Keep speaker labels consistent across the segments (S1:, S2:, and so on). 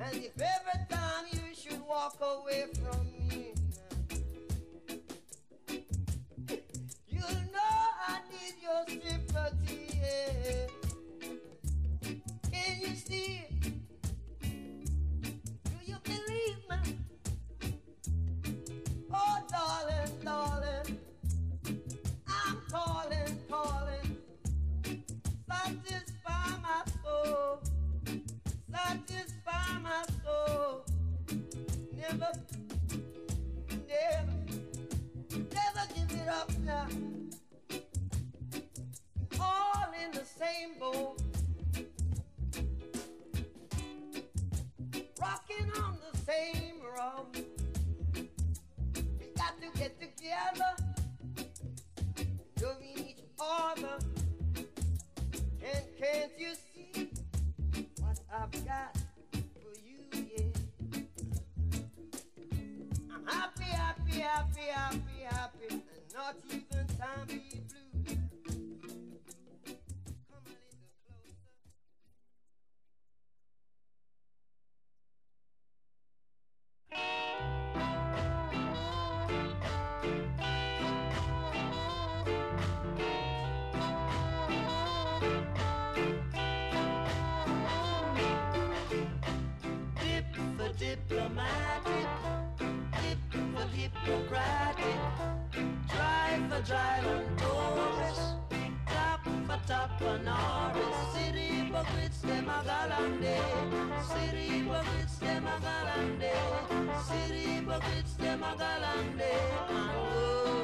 S1: And if every time you should walk away from me, you know I need your sympathy. Yeah. Can you see it? Do you believe me? Oh, darling, darling, I'm calling, calling. Satisfy my soul. Satisfy my soul. Never, never, never give it up now. All in the same boat. Rocking on the same road. We got to get together. Loving each other. And can't you see what I've got for you, yeah? I'm happy, happy, happy, happy, happy, and not even time to be blue. Come a little closer. Diplomatic, dip for hippocratic, drive for drive and tourist, tap for tap and Norris, city hypocrites them a galande, city hypocrites them a galande, city hypocrites them a galande, and go.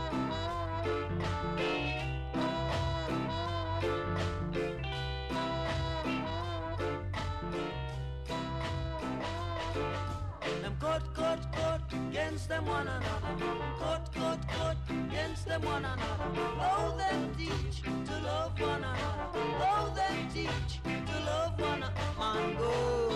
S1: Cut against them one another. Cut against them one another. Oh, them teach to love one another. Oh, them teach to love one another. Man, go.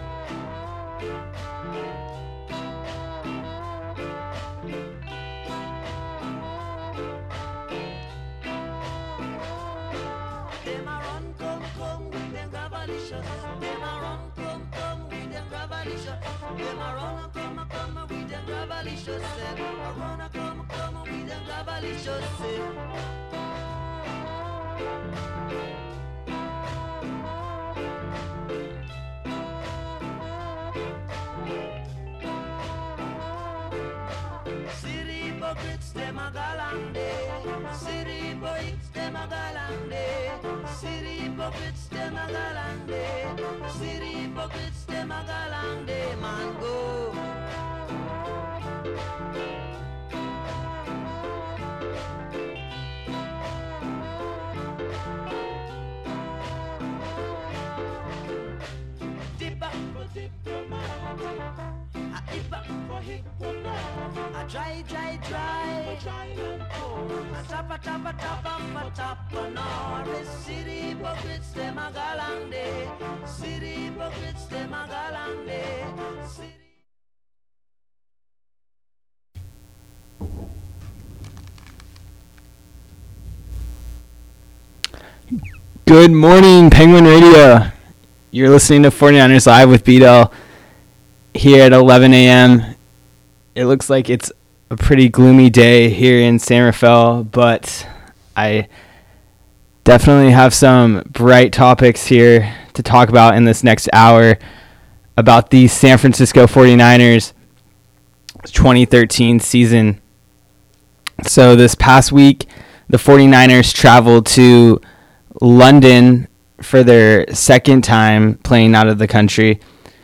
S1: Them a run, come with them gravalicious. Them a run, come with them gravalicious. Them a run, come with them gravalicious. A run, come with them gravalicious. City hypocrites, them a galande. City hypocrites, them a galande. City hypocrites, them a galande. City hypocrites, them a galande. Man, go. Dipper for diplomat. A dipper for hypocrite. A dry. A tap for Norris. City hypocrites, them a galande. City hypocrites, them a galande. City.
S2: Good morning, Penguin Radio. You're listening to 49ers Live with Beadle here at 11 a.m. It looks like it's a pretty gloomy day here in San Rafael, but I definitely have some bright topics here to talk about in this next hour about the San Francisco 49ers 2013 season. So this past week, the 49ers traveled to London for their second time playing out of the country,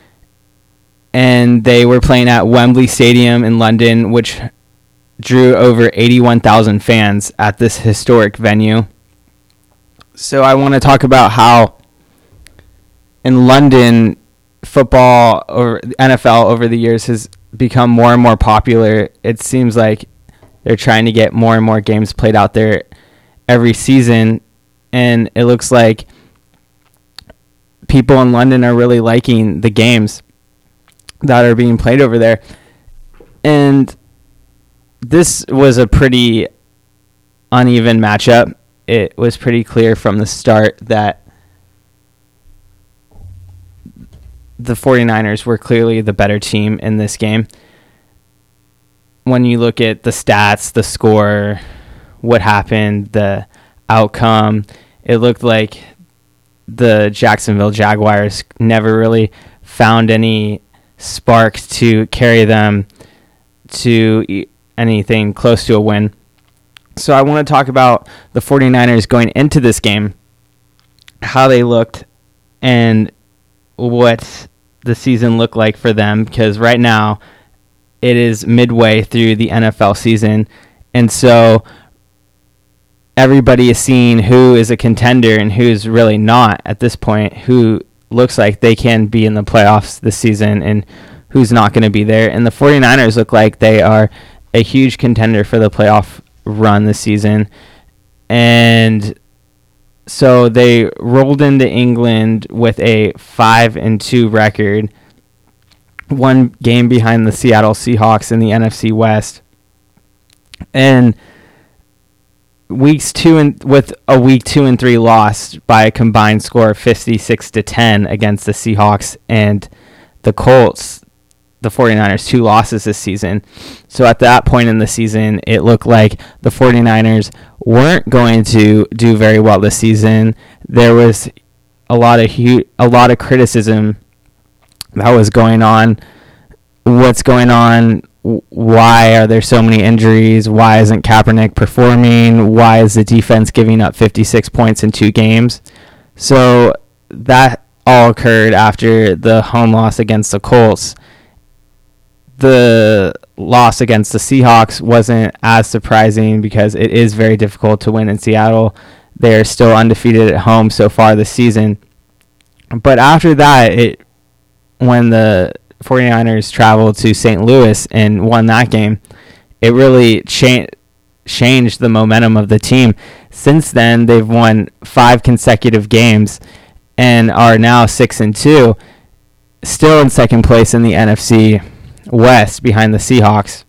S2: and they were playing at Wembley Stadium in London, which drew over 81,000 fans at this historic venue. So I want to talk about how in London, football or NFL over the years has become more and more popular. It seems like they're trying to get more and more games played out there every season, and it looks like people in London are really liking the games that are being played over there. And this was a pretty uneven matchup. It was pretty clear from the start that the 49ers were clearly the better team in this game. When you look at the stats, the score, what happened, the outcome, it looked like the Jacksonville Jaguars never really found any spark to carry them to anything close to a win. So I want to talk about the 49ers going into this game, how they looked, and what the season looked like for them, because right now it is midway through the NFL season, and so everybody is seeing who is a contender and who's really not at this point, who looks like they can be in the playoffs this season and who's not going to be there. And the 49ers look like they are a huge contender for the playoff run this season. And so they rolled into England with a 5-2 record, one game behind the Seattle Seahawks in the NFC West. And with a week 2 and 3 loss by a combined score of 56-10 against the Seahawks and the Colts, the 49ers, 2 losses this season. So at that point in the season, it looked like the 49ers weren't going to do very well this season. There was a lot of criticism that was going on. What's going on? Why are there so many injuries? Why isn't Kaepernick performing? Why is the defense giving up 56 points in 2 games? So that all occurred after the home loss against the Colts. The loss against the Seahawks wasn't as surprising because it is very difficult to win in Seattle. They're still undefeated at home so far this season. But after that, when the 49ers traveled to St. Louis and won that game, it really changed the momentum of the team. Since then, they've won 5 consecutive games and are now 6-2, still in second place in the NFC West behind the Seahawks.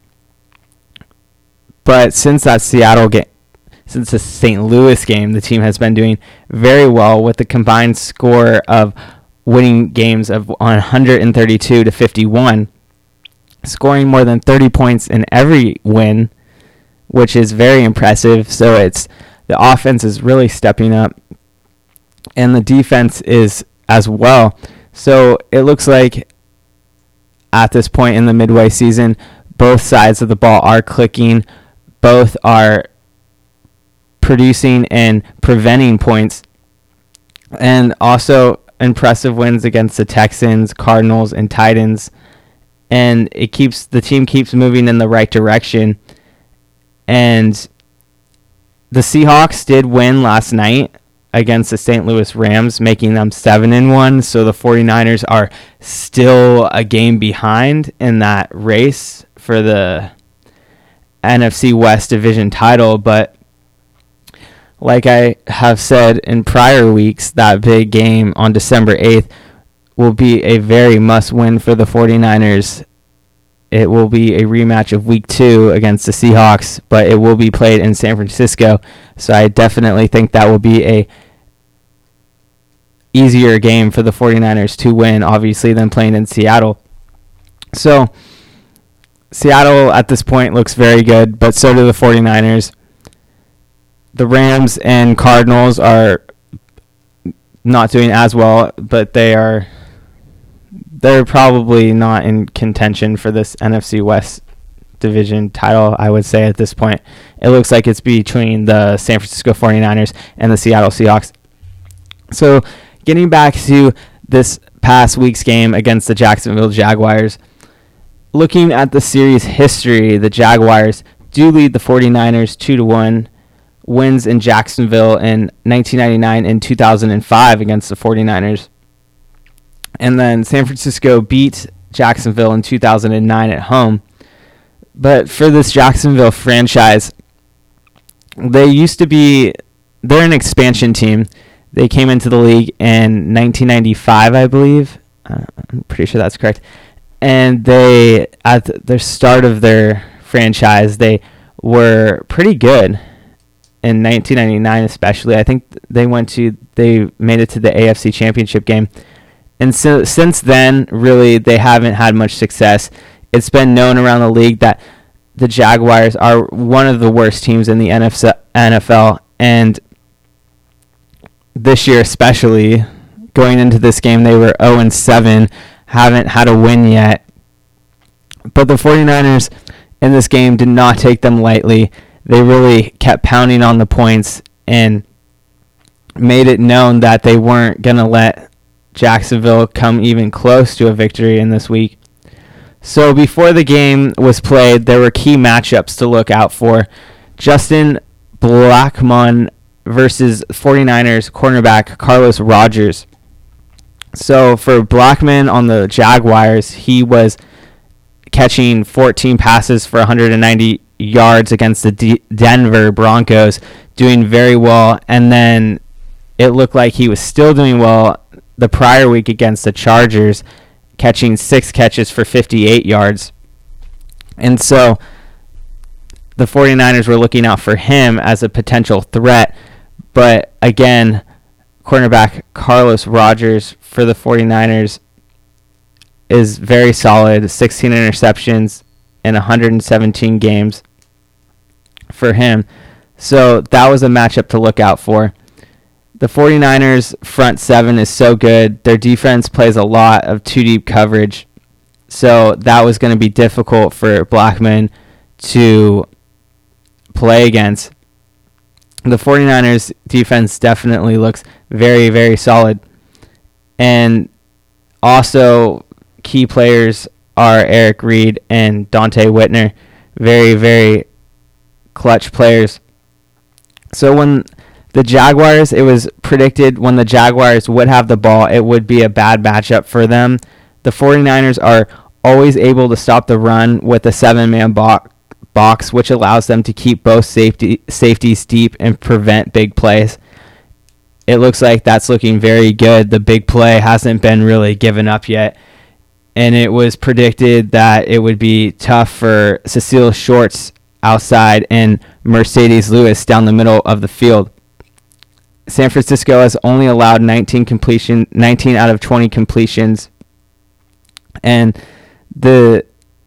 S2: But since that Seattle game, since the St. Louis game, the team has been doing very well with the combined score of winning games of 132-51, scoring more than 30 points in every win, which is very impressive. So the offense is really stepping up, and the defense is as well. So it looks like at this point in the midway season, both sides of the ball are clicking. Both are producing and preventing points, and also impressive wins against the Texans, Cardinals, and Titans, and the team keeps moving in the right direction. And the Seahawks did win last night against the St. Louis Rams, making them 7-1. So the 49ers are still a game behind in that race for the NFC West division title, but like I have said in prior weeks, that big game on December 8th will be a very must-win for the 49ers. It will be a rematch of Week 2 against the Seahawks, but it will be played in San Francisco. So I definitely think that will be a easier game for the 49ers to win, obviously, than playing in Seattle. So Seattle at this point looks very good, but so do the 49ers. The Rams and Cardinals are not doing as well, but they're probably not in contention for this NFC West division title, I would say at this point. It looks like it's between the San Francisco 49ers and the Seattle Seahawks. So getting back to this past week's game against the Jacksonville Jaguars, looking at the series history, the Jaguars do lead the 49ers 2-1. Wins in Jacksonville in 1999 and 2005 against the 49ers. And then San Francisco beat Jacksonville in 2009 at home. But for this Jacksonville franchise, they're an expansion team. They came into the league in 1995, I believe. I'm pretty sure that's correct. And at the start of their franchise, they were pretty good. In 1999 especially, I think they made it to the AFC Championship game And so since then, really, they haven't had much success. It's been known around the league that the Jaguars are one of the worst teams in the NFL, and this year especially, going into this game, they were 0-7, haven't had a win yet. But the 49ers in this game did not take them lightly. They really kept pounding on the points and made it known that they weren't going to let Jacksonville come even close to a victory in this week. So before the game was played, there were key matchups to look out for. Justin Blackmon versus 49ers cornerback Carlos Rogers. So for Blackmon on the Jaguars, he was catching 14 passes for 190 yards against the Denver Broncos, doing very well. And then it looked like he was still doing well the prior week against the Chargers, catching 6 catches for 58 yards. And so the 49ers were looking out for him as a potential threat. But again, cornerback Carlos Rogers for the 49ers is very solid. 16 interceptions in 117 games for him. So that was a matchup to look out for. The 49ers front seven is so good. Their defense plays a lot of two-deep coverage. So that was going to be difficult for Blackmon to play against. The 49ers defense definitely looks very, very solid. And also key players are Eric Reed and Dante Whitner. Very, very clutch players. So when the Jaguars, it was predicted when the Jaguars would have the ball, it would be a bad matchup for them. The 49ers are always able to stop the run with a 7-man box, which allows them to keep both safeties deep and prevent big plays. It looks like that's looking very good. The big play hasn't been really given up yet. And it was predicted that it would be tough for Cecile Shorts outside and Mercedes Lewis down the middle of the field. San Francisco has only allowed 19 out of 20 completions. And the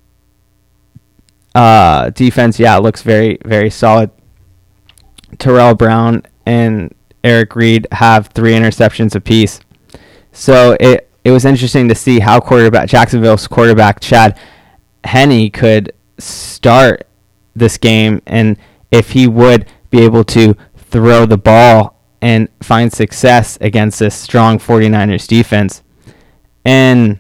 S2: defense, looks very, very solid. Terrell Brown and Eric Reed have 3 interceptions apiece. So it was interesting to see how Jacksonville's quarterback Chad Henne could start this game, and if he would be able to throw the ball and find success against this strong 49ers defense. And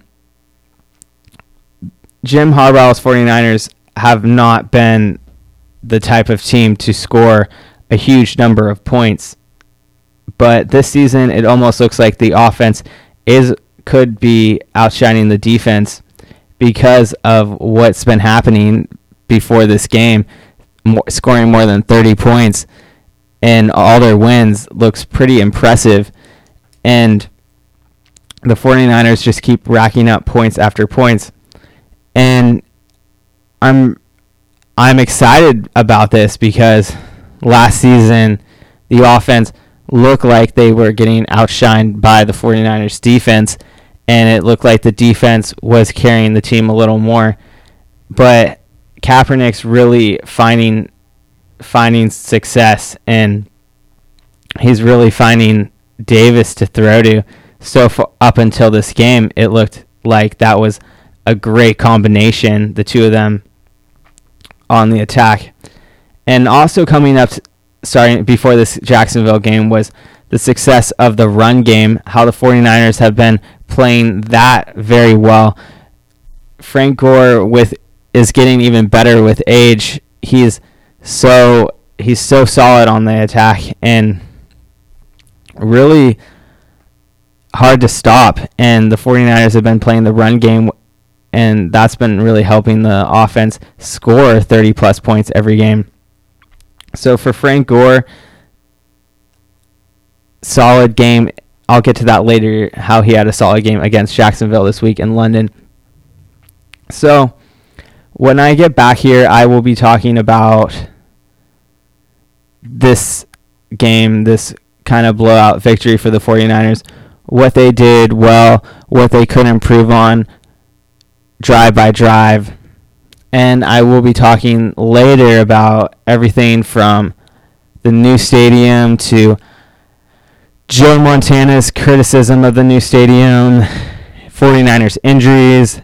S2: Jim Harbaugh's 49ers have not been the type of team to score a huge number of points. But this season, it almost looks like the offense could be outshining the defense because of what's been happening before this game, scoring more than 30 points. And all their wins looks pretty impressive. And the 49ers just keep racking up points after points. And I'm excited about this because last season the offense looked like they were getting outshined by the 49ers defense, and it looked like the defense was carrying the team a little more. But Kaepernick's really finding success, and he's really finding Davis to throw to. So up until this game, it looked like that was a great combination, the two of them on the attack. And also coming up, starting before this Jacksonville game, was the success of the run game, how the 49ers have been playing that very well. Frank Gore is getting even better with age. He's so solid on the attack and really hard to stop. And the 49ers have been playing the run game, and that's been really helping the offense score 30-plus points every game. So for Frank Gore, solid game. I'll get to that later, how he had a solid game against Jacksonville this week in London. So when I get back here, I will be talking about this game, this kind of blowout victory for the 49ers, what they did well, what they could improve on drive by drive. And I will be talking later about everything from the new stadium to Joe Montana's criticism of the new stadium, 49ers injuries,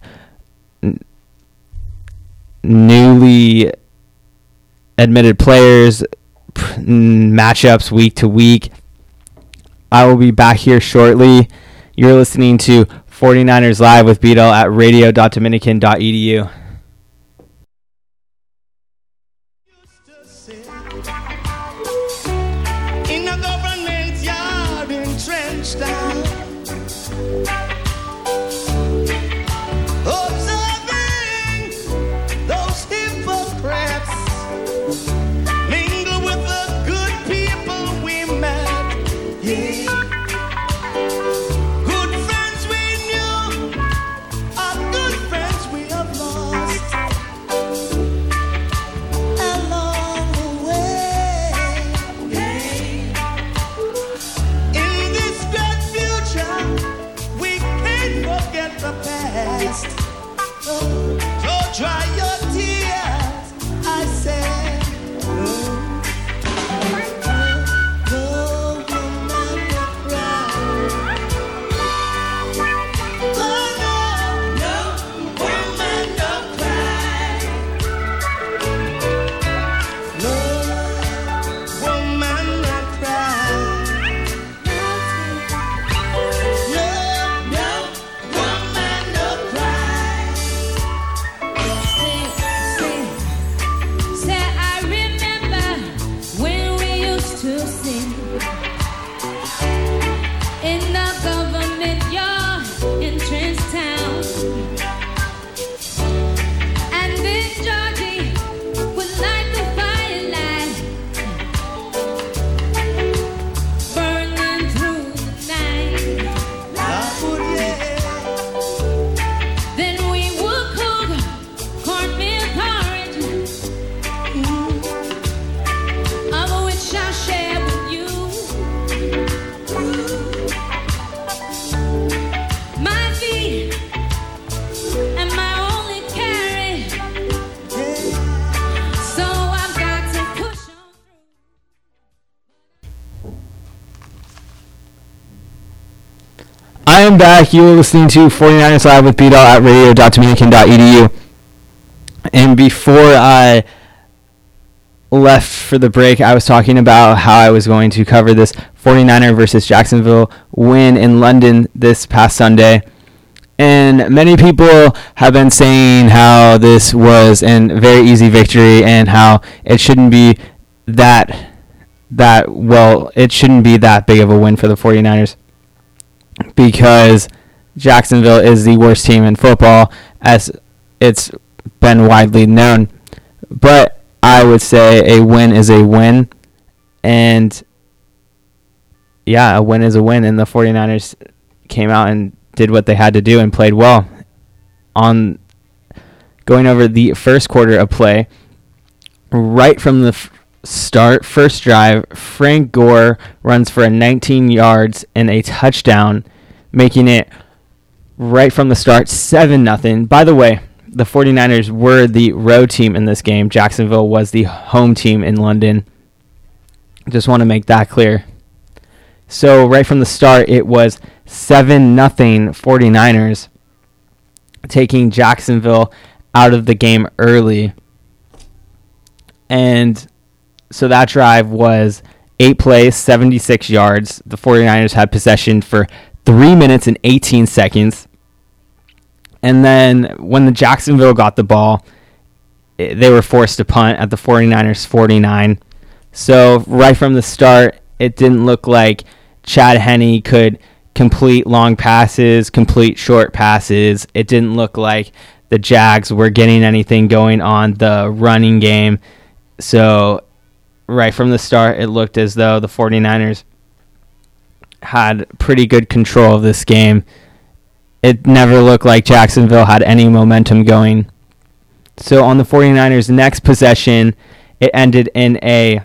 S2: newly admitted players, matchups week to week. I will be back here shortly. You're listening to 49ers Live with Beetle at radio.dominican.edu.
S1: In a government yard entrenched down, observing those hypocrites mingle with the good people we met. Yeah. Good friends we knew, our good friends we have lost along the way. In this great future, we can't forget the past. So dry your tears, I said. No woman will cry. Oh no, no woman don't cry. No woman don't cry. No woman don't cry.
S3: Say, I remember when we used to sing in the government yard in Trenchtown, and then Georgie would light the firelight, burning through the night. Then we would cook cornmeal porridge, of which I'll share with you. My feet and my only carry, so I've got to push on through.
S2: I am back. You are listening to 49ers Live with Beetle at radio.dominican.edu. And before I left for the break, I was talking about how I was going to cover this 49er versus Jacksonville win in London this past Sunday. And many people have been saying how this was a very easy victory and how it shouldn't be that big of a win for the 49ers, because Jacksonville is the worst team in football, as it's been widely known. But I would say a win is a win, and yeah, a win is a win, and the 49ers came out and did what they had to do and played well. On going over the first quarter of play, right from the start, first drive, Frank Gore runs for 19 yards and a touchdown, making it right from the start 7-0. By the way, the 49ers were the road team in this game. Jacksonville was the home team in London. Just want to make that clear. So right from the start, it was 7-0 49ers, taking Jacksonville out of the game early. And so that drive was 8 plays, 76 yards. The 49ers had possession for 3 minutes and 18 seconds. And then when the Jacksonville got the ball, they were forced to punt at the 49ers 49. So right from the start, it didn't look like Chad Henne could complete long passes, complete short passes. It didn't look like the Jags were getting anything going on the running game. So right from the start, it looked as though the 49ers had pretty good control of this game. It never looked like Jacksonville had any momentum going. So on the 49ers' next possession, it ended in a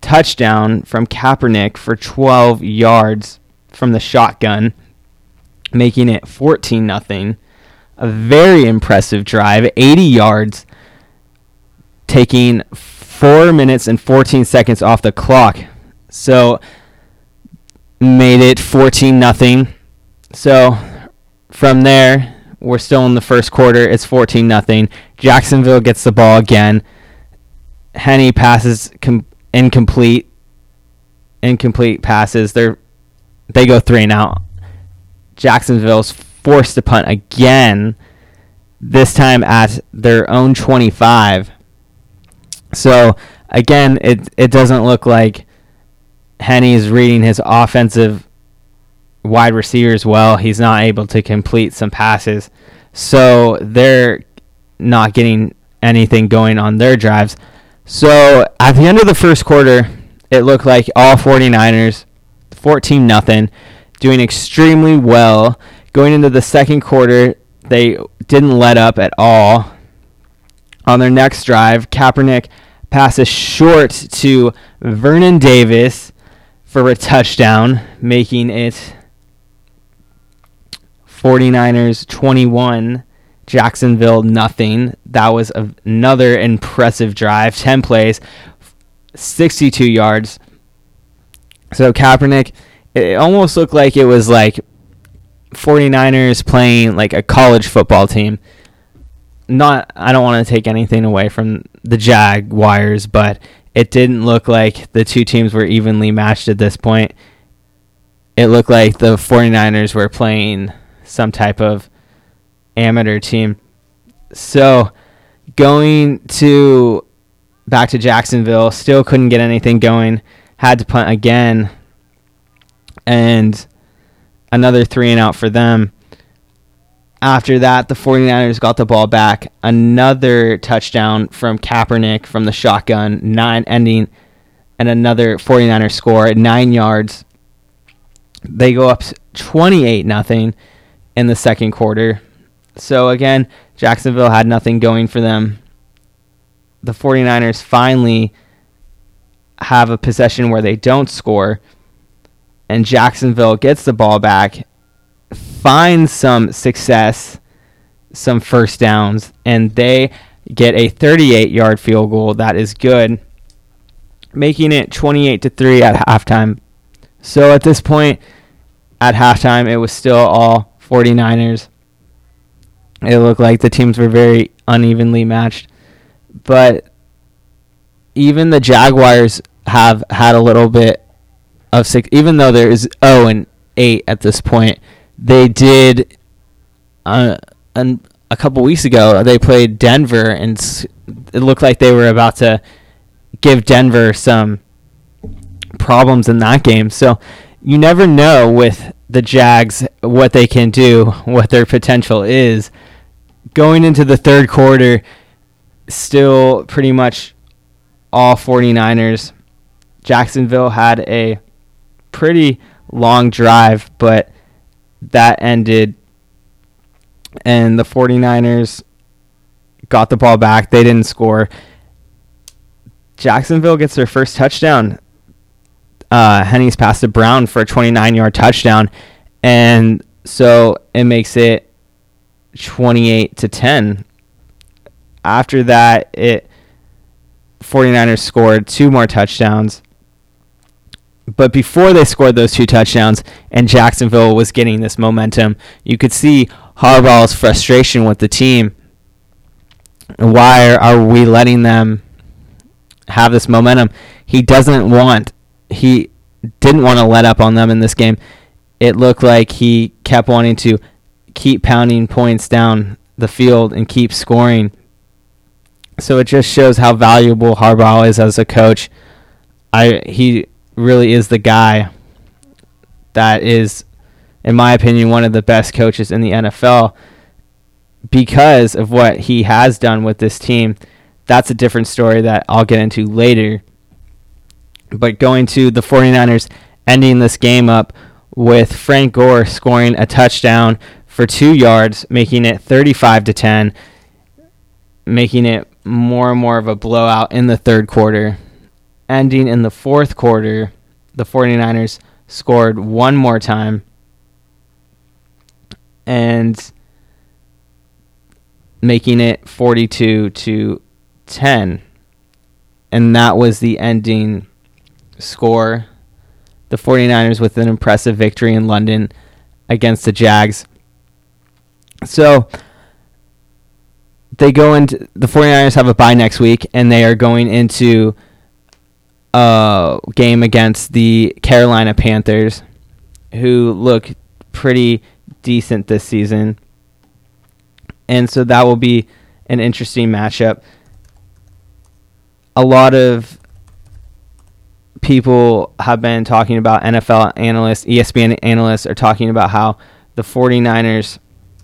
S2: touchdown from Kaepernick for 12 yards from the shotgun, making it 14-0. A very impressive drive, 80 yards, taking 4 minutes and 14 seconds off the clock. So made it 14-0. So from there, we're still in the first quarter. It's 14-0. Jacksonville gets the ball again. Henne passes incomplete passes. They go 3 and out. Jacksonville's forced to punt again, this time at their own 25. So again, it doesn't look like Henne is reading his offensive wide receivers well. He's not able to complete some passes, so they're not getting anything going on their drives. So at the end of the first quarter, it looked like all 49ers, 14-0, doing extremely well. Going into the second quarter, they didn't let up at all. On their next drive, Kaepernick passes short to Vernon Davis for a touchdown, making it 49ers 21, Jacksonville nothing. That was another impressive drive, 10 plays, 62 yards. So Kaepernick, it almost looked like it was like 49ers playing like a college football team. I don't want to take anything away from the Jaguars, but it didn't look like the two teams were evenly matched at this point. It looked like the 49ers were playing some type of amateur team. So going back to Jacksonville, still couldn't get anything going. Had to punt again. And another 3 and out for them. After that, the 49ers got the ball back. Another touchdown from Kaepernick from the shotgun, 9 ending, and another 49er score at 9 yards. They go up 28-0 in the second quarter. So again, Jacksonville had nothing going for them. The 49ers finally have a possession where they don't score, and Jacksonville gets the ball back, finds some success, some first downs, and they get a 38-yard field goal. That is good, making it 28-3 at halftime. So at this point, at halftime, it was still all 49ers. It looked like the teams were very unevenly matched. But even the Jaguars have had a little bit of even though there is 0-8 at this point, they did a couple weeks ago, they played Denver, and it looked like they were about to give Denver some problems in that game. So you never know with the Jags what they can do, what their potential is. Going into the third quarter, still pretty much all 49ers. Jacksonville had a pretty long drive, but that ended, and the 49ers got the ball back. They didn't score. Jacksonville gets their first touchdown. Henne's pass to Brown for a 29-yard touchdown, and so it makes it 28-10. After that, 49ers scored 2 more touchdowns. But before they scored those 2 touchdowns and Jacksonville was getting this momentum, you could see Harbaugh's frustration with the team. Why are we letting them have this momentum? He didn't want to let up on them in this game. It looked like he kept wanting to keep pounding points down the field and keep scoring. So it just shows how valuable Harbaugh is as a coach. He really is the guy that is, in my opinion, one of the best coaches in the NFL because of what he has done with this team. That's a different story that I'll get into later. But going to the 49ers ending this game up with Frank Gore scoring a touchdown for 2 yards, making it 35-10, making it more and more of a blowout in the third quarter. Ending in the fourth quarter, the 49ers scored one more time and making it 42-10. And that was the ending score. The 49ers with an impressive victory in London against the Jags. So the 49ers have a bye next week, and they are going into a game against the Carolina Panthers, who look pretty decent this season. And so that will be an interesting matchup. A lot of people have been talking about, NFL analysts, ESPN analysts are talking about how the 49ers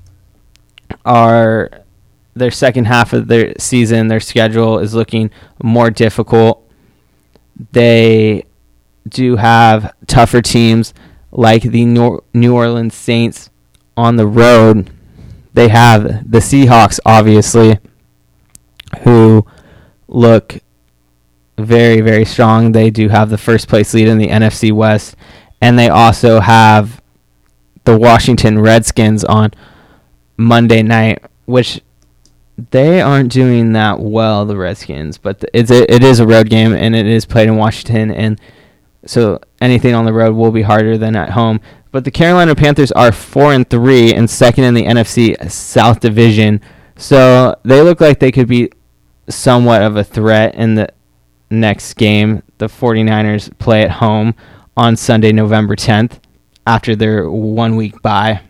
S2: are, their second half of their season, their schedule is looking more difficult. They do have tougher teams like the New Orleans Saints on the road. They have the Seahawks, obviously, who look very, very strong. They do have the first place lead in the NFC West. And they also have the Washington Redskins on Monday night, which they aren't doing that well, the Redskins. But it is a road game, and it is played in Washington. And so anything on the road will be harder than at home. But the Carolina Panthers are 4-3 and second in the NFC South Division. So they look like they could be somewhat of a threat in the next game. The 49ers play at home on Sunday, November 10th, after their 1 week bye.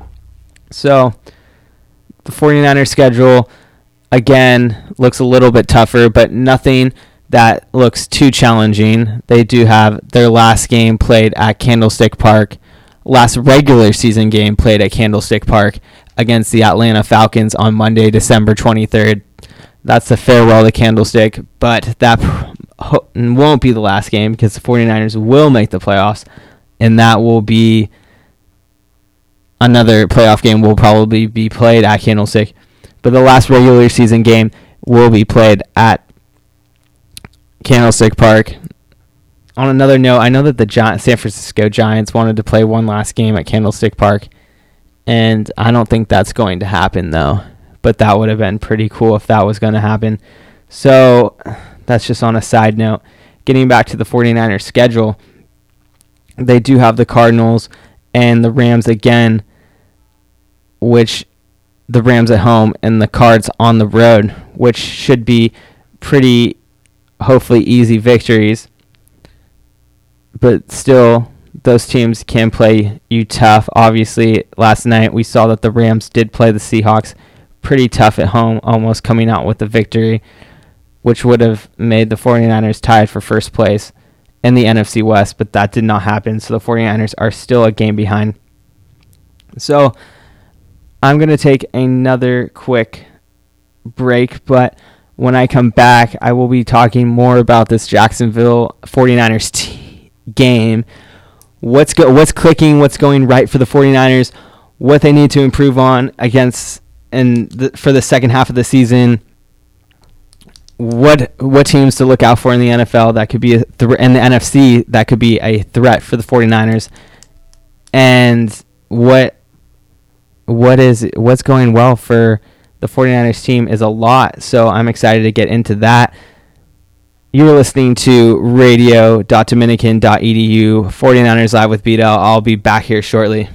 S2: So the 49ers schedule, again, looks a little bit tougher, but nothing that looks too challenging. They do have their last game played at Candlestick Park, last regular season game played at Candlestick Park against the Atlanta Falcons on Monday, December 23rd. That's the farewell to Candlestick, but that won't be the last game because the 49ers will make the playoffs, and that will be another playoff game will probably be played at Candlestick. But the last regular season game will be played at Candlestick Park. On another note, I know that the San Francisco Giants wanted to play one last game at Candlestick Park, and I don't think that's going to happen, though. But that would have been pretty cool if that was going to happen. So that's just on a side note. Getting back to the 49ers schedule, they do have the Cardinals and the Rams again, which the Rams at home and the Cards on the road, which should be pretty, hopefully, easy victories. But still, those teams can play you tough. Obviously, last night we saw that the Rams did play the Seahawks pretty tough at home, almost coming out with a victory, which would have made the 49ers tied for first place in the NFC West, but that did not happen, so the 49ers are still a game behind. So I'm going to take another quick break, but when I come back, I will be talking more about this Jacksonville 49ers game. What's clicking, what's going right for the 49ers, what they need to improve on against for the second half of the season, what teams to look out for in the NFL that could be in the NFC that could be a threat for the 49ers, and what's going well for the 49ers team is a lot. So I'm excited to get into that. You're listening to radio.dominican.edu, 49ers Live with Beto. I'll be back here shortly.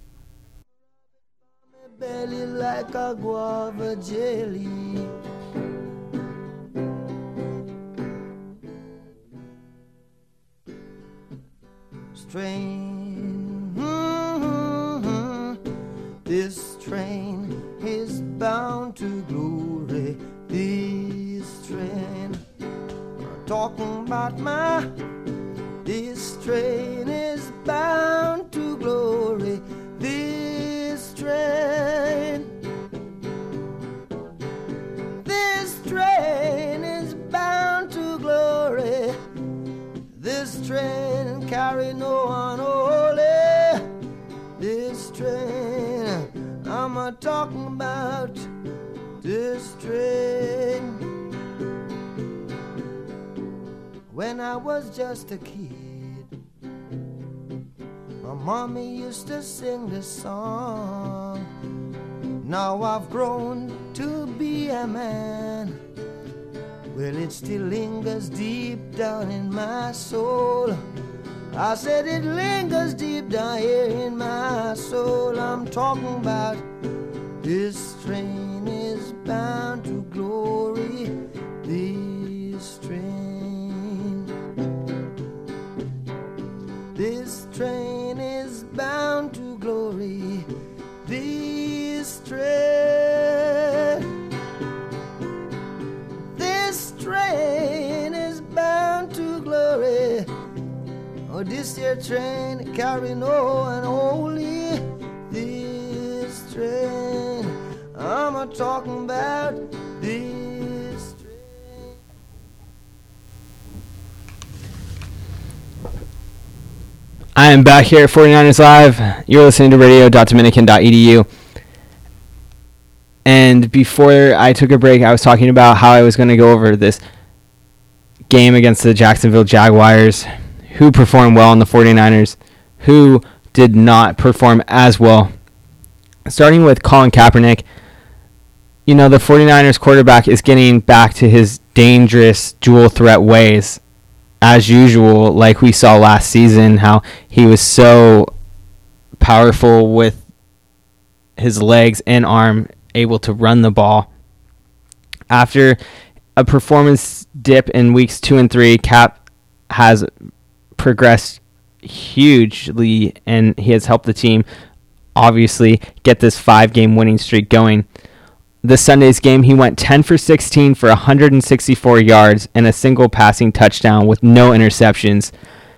S1: Belly like a guava jelly. Train, this train is bound to glory. This train, talking about this train is bound to glory. This train is bound to glory. This train carry no one holy. This train, I'm a talking about this train. When I was just a kid, my mommy used to sing this song. Now I've grown to be a man. Well, it still lingers deep down in my soul. I said it lingers deep down here in my soul. I'm talking about this train is bound to glory. This train is bound to glory. This train is bound to glory. Oh, this here train carry no unholy. This train, I'm a talking about this train.
S2: I am back here at 49ers Live. You're listening to radio.dominican.edu. And before I took a break, I was talking about how I was going to go over this game against the Jacksonville Jaguars, who performed well in the 49ers, who did not perform as well. Starting with Colin Kaepernick, you know, the 49ers quarterback is getting back to his dangerous dual threat ways, as usual, like we saw last season, how he was so powerful with his legs and arm, able to run the ball. After a performance dip in weeks 2 and 3, Cap has progressed hugely, and he has helped the team obviously get this 5-game winning streak going. This Sunday's game, he went 10 for 16 for 164 yards and a single passing touchdown with no interceptions.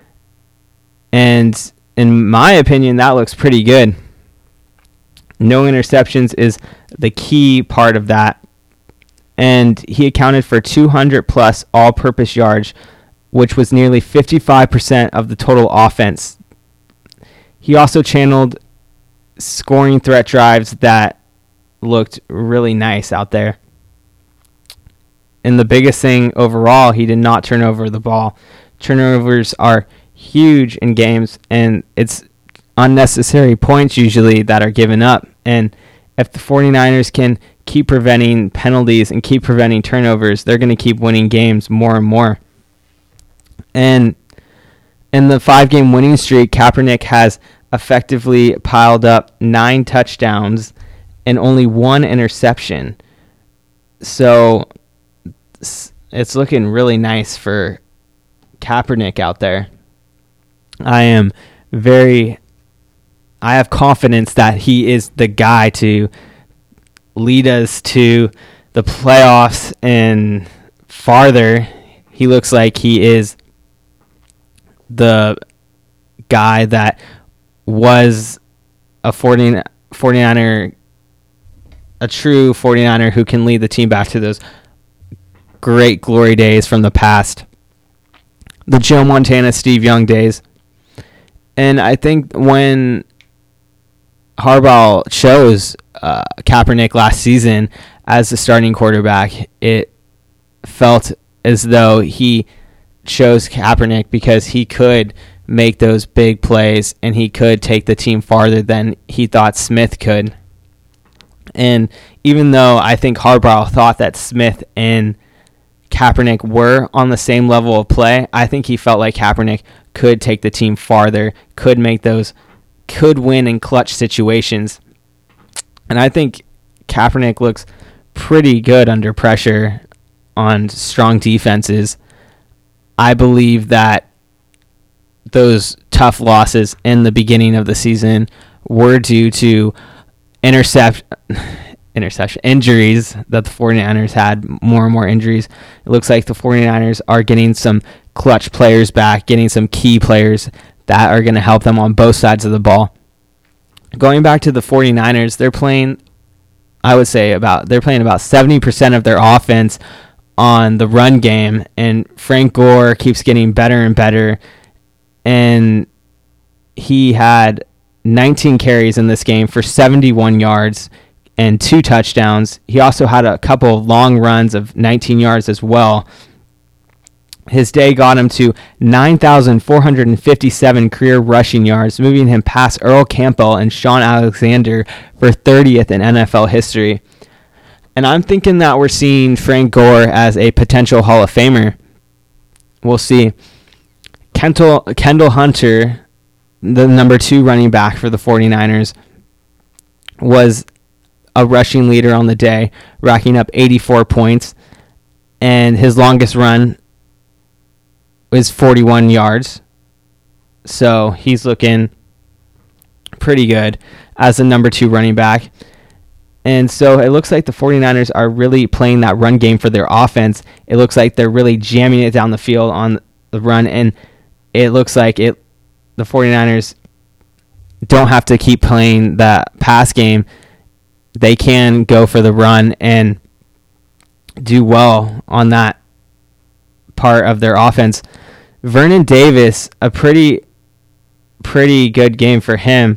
S2: And in my opinion, that looks pretty good. No interceptions is the key part of that. And he accounted for 200-plus all-purpose yards, which was nearly 55% of the total offense. He also channeled scoring threat drives that looked really nice out there. And the biggest thing overall, he did not turn over the ball. Turnovers are huge in games, and it's unnecessary points usually that are given up. And if the 49ers can keep preventing penalties and keep preventing turnovers, they're going to keep winning games more and more. And in the 5-game winning streak, Kaepernick has effectively piled up 9 touchdowns and only 1 interception. So it's looking really nice for Kaepernick out there. I have confidence that he is the guy to lead us to the playoffs and farther. He looks like he is the guy that was a 49er, a true 49er who can lead the team back to those great glory days from the past, the Joe Montana, Steve Young days. And I think when Harbaugh chose Kaepernick last season as the starting quarterback, it felt as though he chose Kaepernick because he could make those big plays and he could take the team farther than he thought Smith could. And even though I think Harbaugh thought that Smith and Kaepernick were on the same level of play, I think he felt like Kaepernick could take the team farther, could win in clutch situations. And I think Kaepernick looks pretty good under pressure on strong defenses. I believe that those tough losses in the beginning of the season were due to interception injuries, that the 49ers had more and more injuries. It looks like the 49ers are getting some clutch players back, getting some key players that are going to help them on both sides of the ball. Going back to the 49ers, they're playing about 70% of their offense on the run game, and Frank Gore keeps getting better and better, and he had 19 carries in this game for 71 yards and 2 touchdowns. He also had a couple of long runs of 19 yards as well. His day got him to 9,457 career rushing yards, moving him past Earl Campbell and Sean Alexander for 30th in NFL history. And I'm thinking that we're seeing Frank Gore as a potential Hall of Famer. We'll see. Kendall Hunter, the number 2 running back for the 49ers, was a rushing leader on the day, racking up 84 points. And his longest run is 41 yards. So he's looking pretty good as the number 2 running back. And so it looks like the 49ers are really playing that run game for their offense. It looks like they're really jamming it down the field on the run. And it looks like the 49ers don't have to keep playing that pass game. They can go for the run and do well on that part of their offense. Vernon Davis, a pretty good game for him.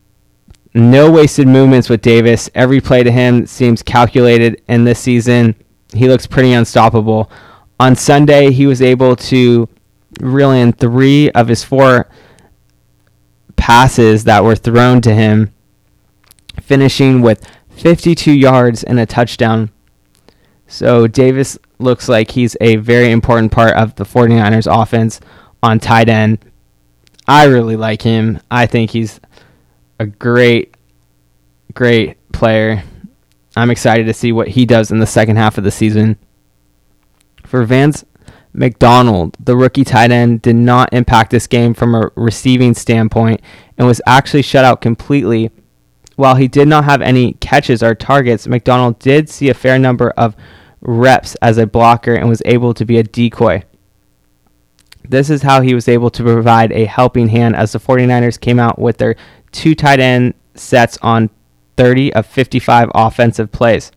S2: No wasted movements with Davis. Every play to him seems calculated, and this season he looks pretty unstoppable. On Sunday, he was able to reel in 3 of his 4 passes that were thrown to him, finishing with 52 yards and a touchdown. So Davis looks like he's a very important part of the 49ers offense on tight end. I really like him. I think he's a great player. I'm excited to see what he does in the second half of the season. For Vance McDonald, the rookie tight end, did not impact this game from a receiving standpoint and was actually shut out completely. While he did not have any catches or targets, McDonald did see a fair number of reps as a blocker and was able to be a decoy. This is how he was able to provide a helping hand as the 49ers came out with their 2 tight end sets on 30 of 55 offensive plays.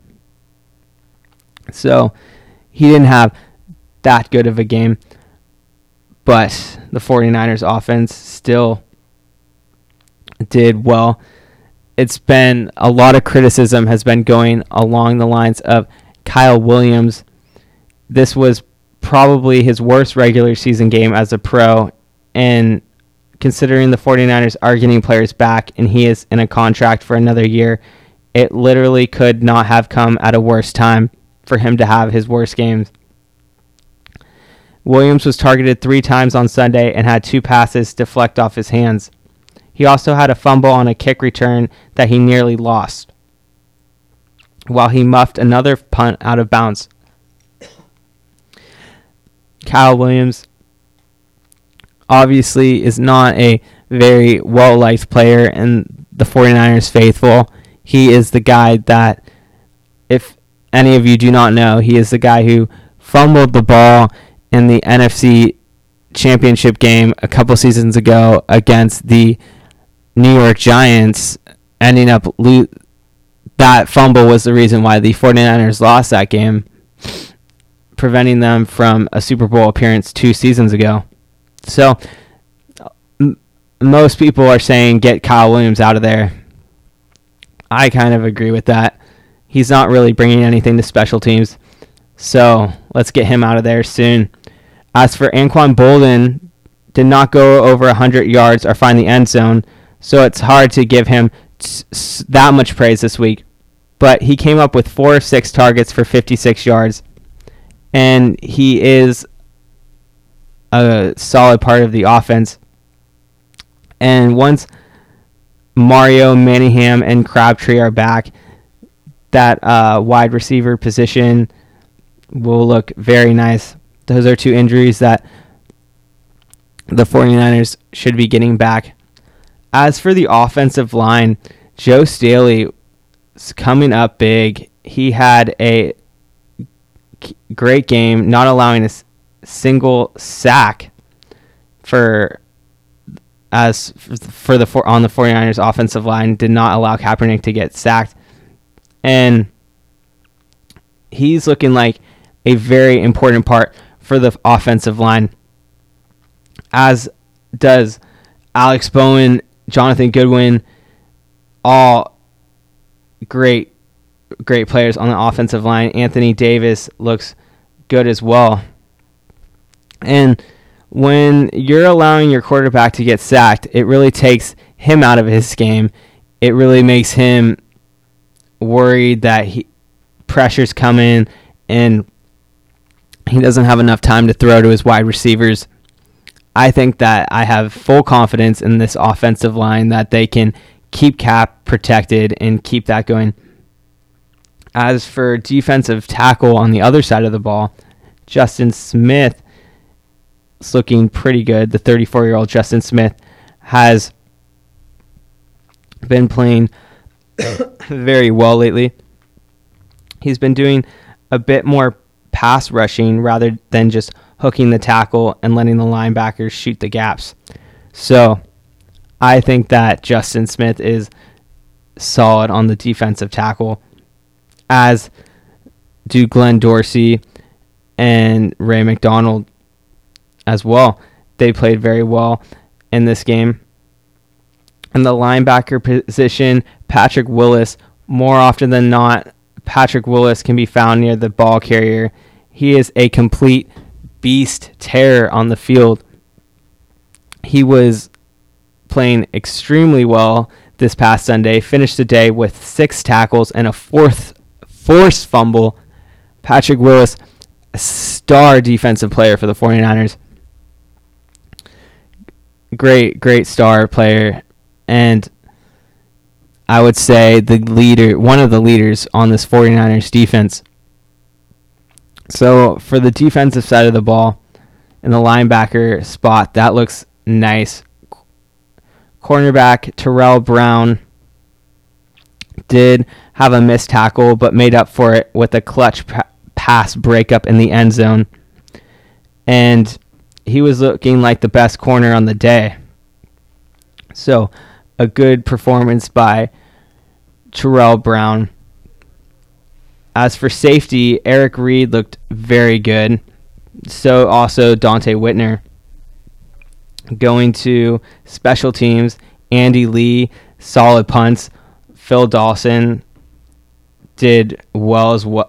S2: So he didn't have that good of a game, but the 49ers offense still did well. It's been a lot of criticism has been going along the lines of Kyle Williams. This was probably his worst regular season game as a pro, and considering the 49ers are getting players back and he is in a contract for another year, it literally could not have come at a worse time for him to have his worst games. Williams was targeted 3 times on Sunday and had 2 passes deflect off his hands. He also had a fumble on a kick return that he nearly lost, while he muffed another punt out of bounds. Kyle Williams obviously is not a very well-liked player in the 49ers faithful. He is the guy that, if any of you do not know, he is the guy who fumbled the ball in the NFC Championship game a couple seasons ago against the New York Giants, ending up that fumble was the reason why the 49ers lost that game, preventing them from a Super Bowl appearance 2 seasons ago. So most people are saying get Kyle Williams out of there. I kind of agree with that. He's not really bringing anything to special teams, so let's get him out of there soon. As for Anquan Bolden, did not go over 100 yards or find the end zone, so it's hard to give him that much praise this week. But he came up with 4 of 6 targets for 56 yards, and he is a solid part of the offense. And once Mario Manningham and Crabtree are back, that wide receiver position will look very nice. Those are 2 injuries that the 49ers should be getting back. As for the offensive line, Joe Staley is coming up big. He had a great game, not allowing a single sack on the 49ers offensive line. Did not allow Kaepernick to get sacked, and he's looking like a very important part for the offensive line, as does Alex Bowen, Jonathan Goodwin, all great players on the offensive line. Anthony Davis looks good as well. And when you're allowing your quarterback to get sacked, it really takes him out of his game. It really makes him worried that pressure's coming and he doesn't have enough time to throw to his wide receivers. I think that I have full confidence in this offensive line that they can keep Cap protected and keep that going. As for defensive tackle on the other side of the ball, Justin Smith is looking pretty good. The 34-year-old Justin Smith has been playing very well lately. He's been doing a bit more pass rushing rather than just hooking the tackle and letting the linebackers shoot the gaps. So I think that Justin Smith is solid on the defensive tackle, as do Glenn Dorsey and Ray McDonald as well. They played very well in this game. In the linebacker position, Patrick Willis, more often than not, Patrick Willis can be found near the ball carrier. He is a complete beast terror on the field. He was playing extremely well this past Sunday, finished the day with 6 tackles and a forced fumble. Patrick Willis, a star defensive player for the 49ers. Great star player. And I would say one of the leaders on this 49ers defense. So for the defensive side of the ball, in the linebacker spot, that looks nice. Cornerback Terrell Brown did have a missed tackle, but made up for it with a clutch pass breakup in the end zone. And he was looking like the best corner on the day. So a good performance by Terrell Brown. As for safety, Eric Reed looked very good. So also Dante Whitner. Going to special teams, Andy Lee, solid punts. Phil Dawson did well.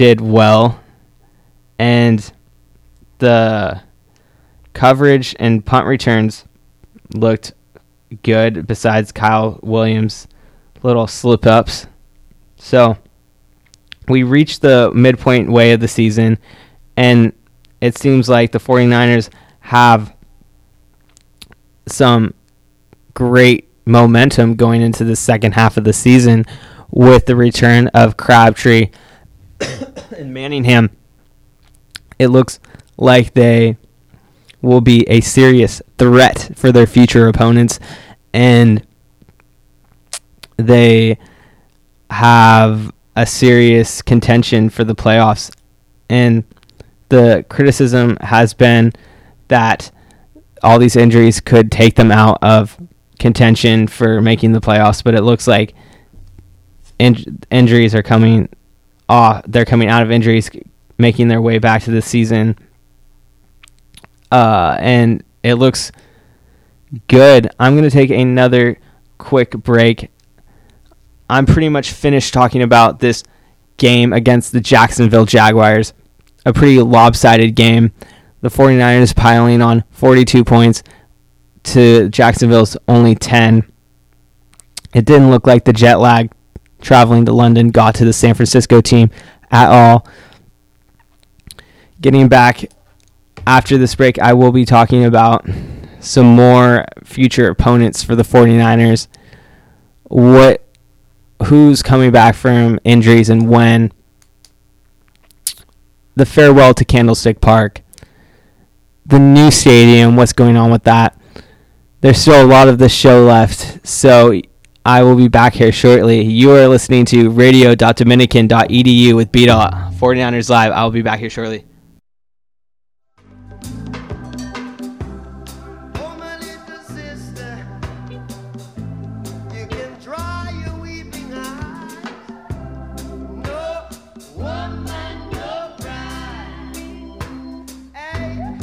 S2: And the coverage and punt returns looked good, besides Kyle Williams' little slip-ups. So we reached the midpoint way of the season, and it seems like the 49ers have some great momentum going into the second half of the season with the return of Crabtree and Manningham. It looks like they will be a serious threat for their future opponents, and they have a serious contention for the playoffs. And the criticism has been that all these injuries could take them out of contention for making the playoffs, but it looks like injuries are coming off. They're coming out of injuries, making their way back to the season. And it looks good. I'm going to take another quick break. I'm pretty much finished talking about this game against the Jacksonville Jaguars. A pretty lopsided game. The 49ers piling on 42 points to Jacksonville's only 10. It didn't look like the jet lag traveling to London got to the San Francisco team at all. Getting back after this break, I will be talking about some more future opponents for the 49ers. Who's coming back from injuries and when. The farewell to Candlestick Park. The new stadium, what's going on with that. There's still a lot of the show left, so I will be back here shortly. You are listening to radio.dominican.edu with B-Dot 49ers Live. I will be back here shortly.
S1: Oh, my little sister, you can dry your weeping eyes. No woman, no cry. Hey.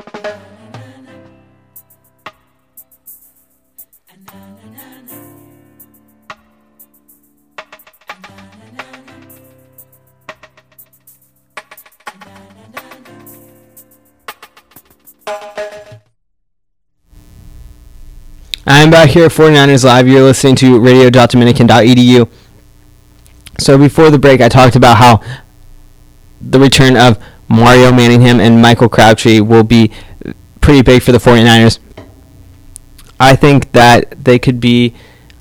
S2: I'm back here at 49ers Live. You're listening to radio.dominican.edu. So before the break, I talked about how the return of Mario Manningham and Michael Crabtree will be pretty big for the 49ers. I think that they could be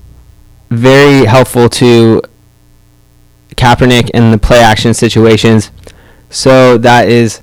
S2: very helpful to Kaepernick in the play action situations. So that is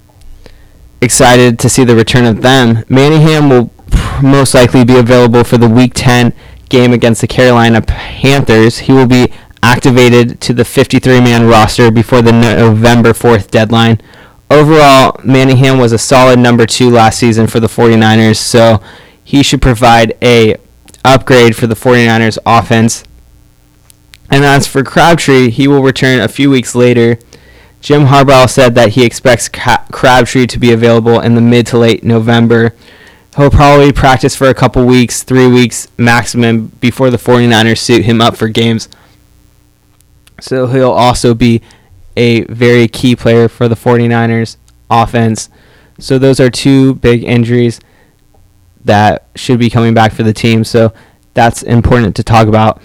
S2: excited to see the return of them. Manningham will most likely be available for the Week 10 game against the Carolina Panthers. He will be activated to the 53-man roster before the November 4th deadline. Overall, Manningham was a solid number 2 last season for the 49ers, so he should provide a upgrade for the 49ers offense. And as for Crabtree, he will return a few weeks later. Jim Harbaugh said that he expects Crabtree to be available in the mid to late November. He'll probably practice for a couple weeks, 3 weeks maximum, before the 49ers suit him up for games. So he'll also be a very key player for the 49ers offense. So those are 2 big injuries that should be coming back for the team. So that's important to talk about.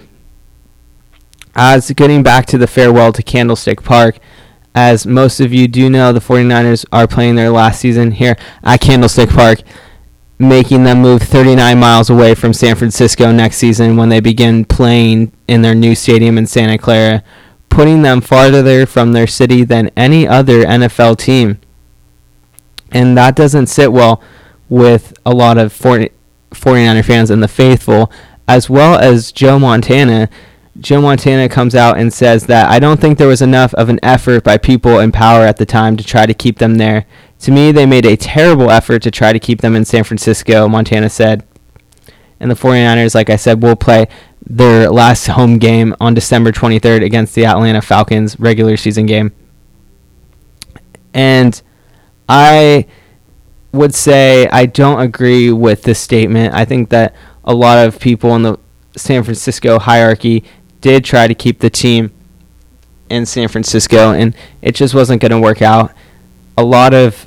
S2: As getting back to the farewell to Candlestick Park, as most of you do know, the 49ers are playing their last season here at Candlestick Park, making them move 39 miles away from San Francisco next season when they begin playing in their new stadium in Santa Clara, putting them farther from their city than any other NFL team. And that doesn't sit well with a lot of 49er fans and the faithful, as well as Joe Montana. Joe Montana comes out and says that I don't think there was enough of an effort by people in power at the time to try to keep them there. To me, they made a terrible effort to try to keep them in San Francisco, Montana said. And the 49ers, like I said, will play their last home game on December 23rd against the Atlanta Falcons regular season game. And I would say I don't agree with this statement. I think that a lot of people in the San Francisco hierarchy did try to keep the team in San Francisco, and it just wasn't going to work out. A lot of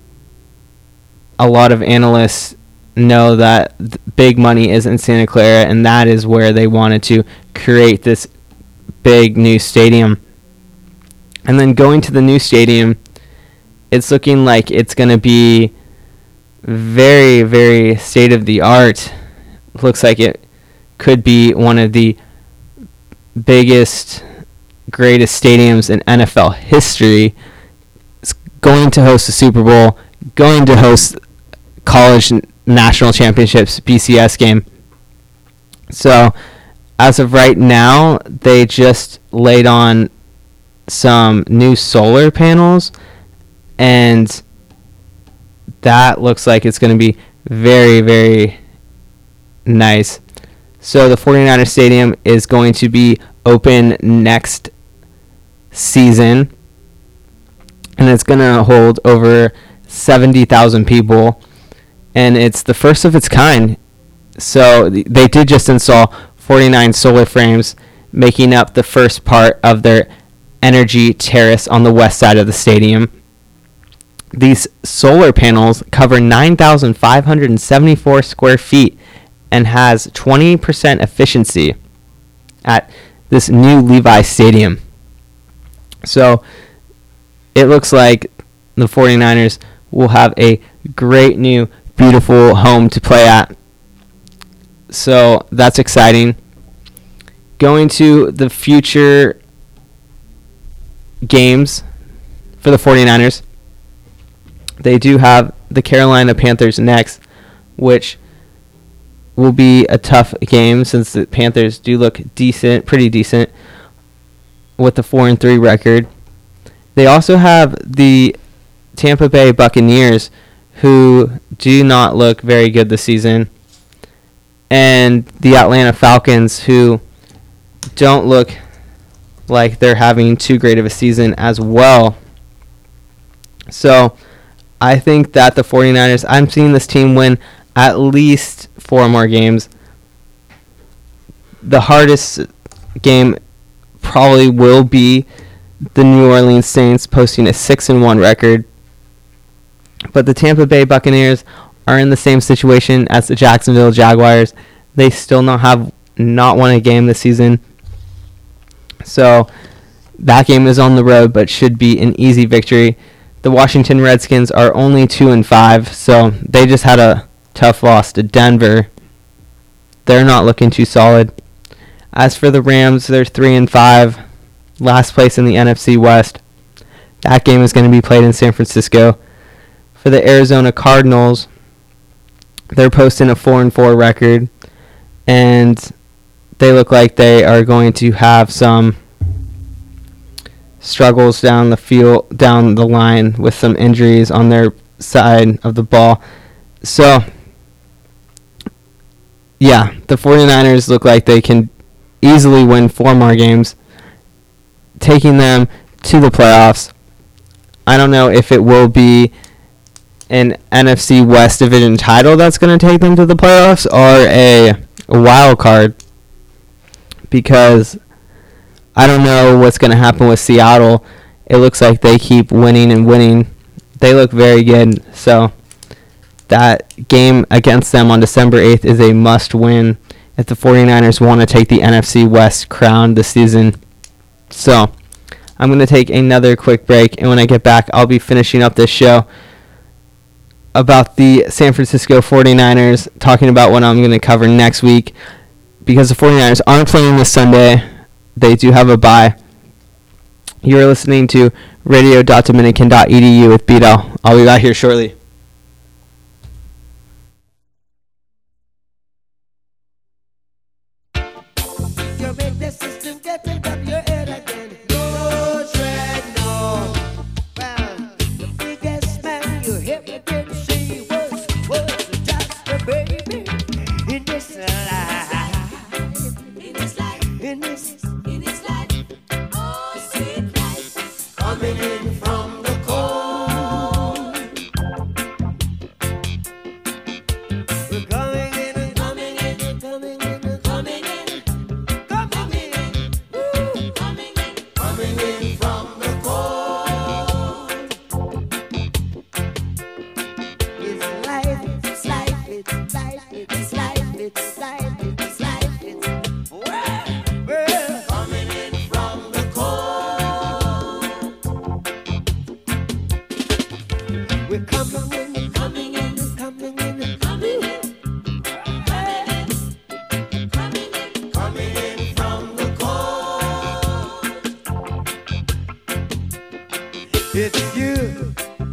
S2: analysts know that big money is in Santa Clara, and that is where they wanted to create this big new stadium. And then going to the new stadium, it's looking like it's going to be very, very state-of-the-art. Looks like it could be one of the biggest, greatest stadiums in NFL history. It's going to host the Super Bowl, going to host college national championships, BCS game. So as of right now, they just laid on some new solar panels, and that looks like it's going to be very, very nice. So the 49ers Stadium is going to be open next season, and it's going to hold over 70,000 people, and it's the first of its kind. So they did just install 49 solar frames, making up the first part of their energy terrace on the west side of the stadium. These solar panels cover 9,574 square feet and has 20% efficiency at this new Levi Stadium. So it looks like the 49ers will have a great new, beautiful home to play at. So that's exciting. Going to the future games for the 49ers, they do have the Carolina Panthers next, which will be a tough game since the Panthers do look decent, pretty decent, with the 4-3 record. They also have the Tampa Bay Buccaneers, who do not look very good this season, and the Atlanta Falcons, who don't look like they're having too great of a season as well. So I think that the 49ers, I'm seeing this team win at least 4 more games. The hardest game probably will be the New Orleans Saints posting a 6-1 record. But the Tampa Bay Buccaneers are in the same situation as the Jacksonville Jaguars. They still not won a game this season. So that game is on the road, but should be an easy victory. The Washington Redskins are only 2-5, so they just had a tough loss to Denver. They're not looking too solid. As for the Rams, they're 3-5, last place in the NFC West. That game is going to be played in San Francisco. For the Arizona Cardinals, they're posting a 4-4 record, and they look like they are going to have some struggles down the line with some injuries on their side of the ball. So, yeah, the 49ers look like they can easily win 4 more games, taking them to the playoffs. I don't know if it will be an NFC West division title that's going to take them to the playoffs or a wild card, because I don't know what's going to happen with Seattle. It looks like they keep winning and winning. They look very good. So that game against them on December 8th is a must-win if the 49ers want to take the NFC West crown this season. So I'm going to take another quick break, and when I get back, I'll be finishing up this show about the San Francisco 49ers, talking about what I'm going to cover next week, because the 49ers aren't playing this Sunday. They do have a bye. You're listening to radio.dominican.edu with Beto. I'll be back here shortly.
S1: It's you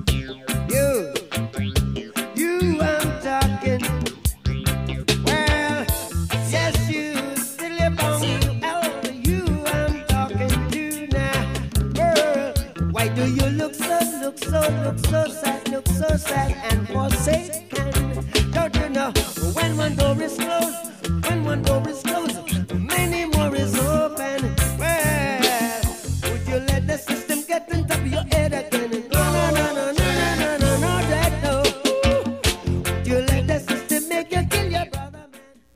S1: I'm talking. Well, yes, you still upon you I'm talking to now. Girl, why do you look so sad and forsaken? Don't you know when one door is closed, many more is open. Well, would you let the system get on top of your head again? No, that no. Would you let the system make you kill your brother, man?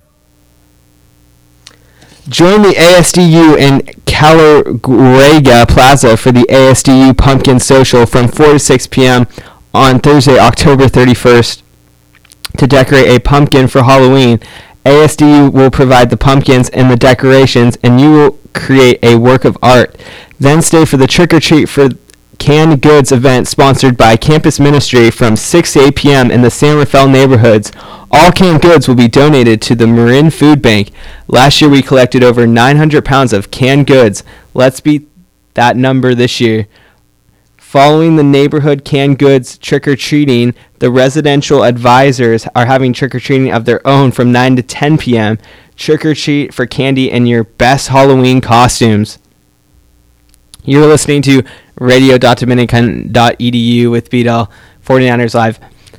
S2: Join the ASDU in Calarega Plaza for the ASDU Pumpkin Social from 4 to 6 p.m. on Thursday, October 31st. To decorate a pumpkin for Halloween, ASDU will provide the pumpkins and the decorations, and you will create a work of art. Then stay for the Trick or Treat for Canned Goods event sponsored by Campus Ministry from 6 to 8 p.m. in the San Rafael neighborhoods. All canned goods will be donated to the Marin Food Bank. Last year we collected over 900 pounds of canned goods. Let's beat that number this year. Following the neighborhood canned goods trick-or-treating, the residential advisors are having trick-or-treating of their own from 9 to 10 p.m. Trick-or-treat for candy and your best Halloween costumes. You're listening to radio.dominican.edu with Beto, 49ers Live.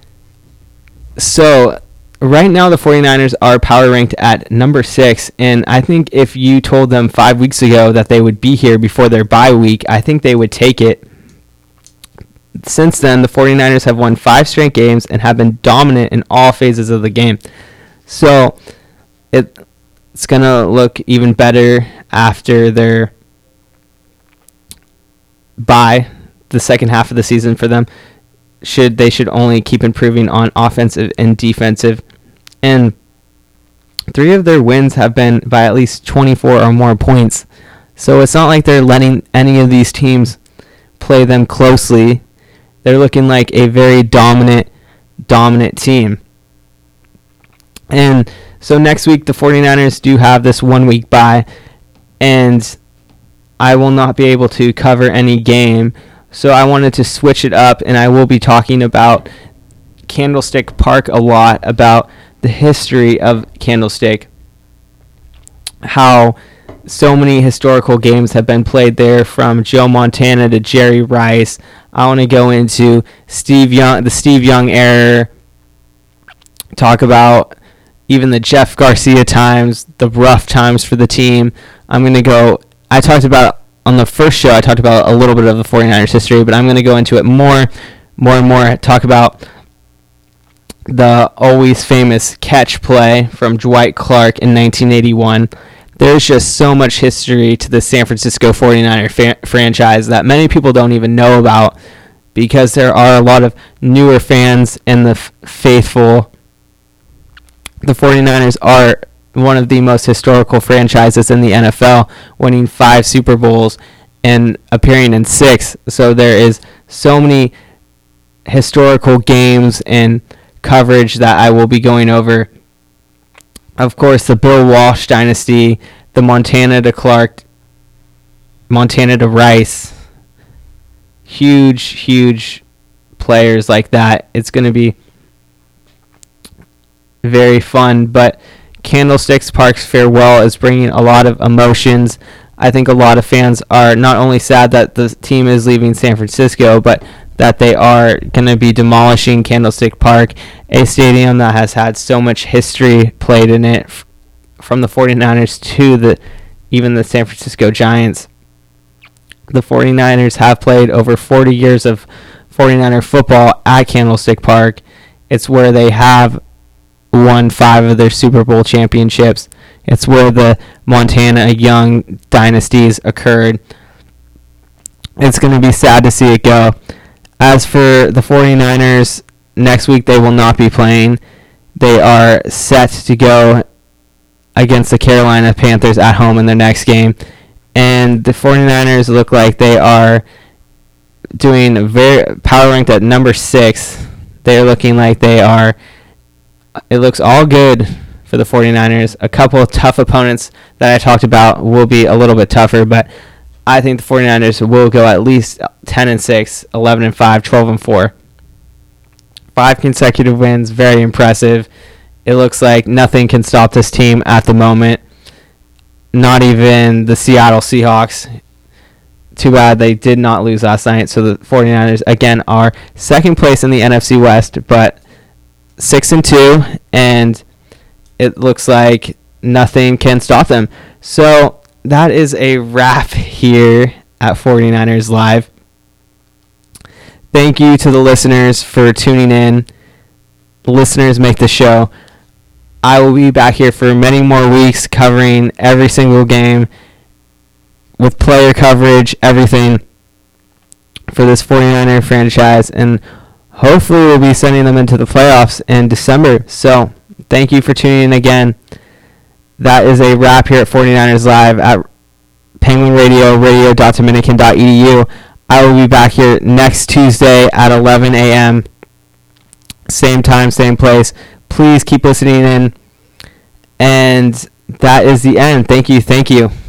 S2: So, right now the 49ers are power ranked at number 6, and I think if you told them 5 weeks ago that they would be here before their bye week, I think they would take it. Since then, the 49ers have won 5 straight games and have been dominant in all phases of the game. So it's going to look even better after their bye, the second half of the season for them. They should only keep improving on offensive and defensive. And 3 of their wins have been by at least 24 or more points. So it's not like they're letting any of these teams play them closely. They're looking like a very dominant team. And so next week, the 49ers do have this 1 week bye, and I will not be able to cover any game. So I wanted to switch it up, and I will be talking about Candlestick Park a lot, about the history of Candlestick, how so many historical games have been played there, from Joe Montana to Jerry Rice. I want to go into the Steve Young era, talk about even the Jeff Garcia times, the rough times for the team. On the first show, I talked about a little bit of the 49ers history, but I'm going to go into it more and more, talk about the always famous catch play from Dwight Clark in 1981. There's just so much history to the San Francisco 49er franchise that many people don't even know about, because there are a lot of newer fans and the faithful. The 49ers are one of the most historical franchises in the NFL, winning 5 Super Bowls and appearing in 6. So there is so many historical games and coverage that I will be going over. Of course, the Bill Walsh dynasty, the Montana to Clark, Montana to Rice, huge players like that. It's going to be very fun, but Candlestick Park's farewell is bringing a lot of emotions. I think a lot of fans are not only sad that the team is leaving San Francisco, but that they are going to be demolishing Candlestick Park, a stadium that has had so much history played in it, from the 49ers to even the San Francisco Giants. The 49ers have played over 40 years of 49er football at Candlestick Park. It's where they have won 5 of their Super Bowl championships. It's where the Montana Young dynasties occurred. It's going to be sad to see it go. As for the 49ers, next week they will not be playing. They are set to go against the Carolina Panthers at home in their next game. And the 49ers look like they are doing very power ranked at number 6. They're looking like they are. It looks all good for the 49ers. A couple of tough opponents that I talked about will be a little bit tougher, but I think the 49ers will go at least 10-6, 11-5, 12-4. 5 consecutive wins, very impressive. It looks like nothing can stop this team at the moment. Not even the Seattle Seahawks. Too bad they did not lose last night. So the 49ers, again, are second place in the NFC West, but 6-2, and it looks like nothing can stop them. So that is a wrap here at 49ers Live. Thank you to the listeners for tuning in. The listeners make the show. I will be back here for many more weeks covering every single game with player coverage, everything for this 49er franchise, and hopefully we'll be sending them into the playoffs in December. So thank you for tuning in again. That is a wrap here at 49ers Live at Penguin Radio, radio.dominican.edu. I will be back here next Tuesday at 11 a.m. Same time, same place. Please keep listening in. And that is the end. Thank you.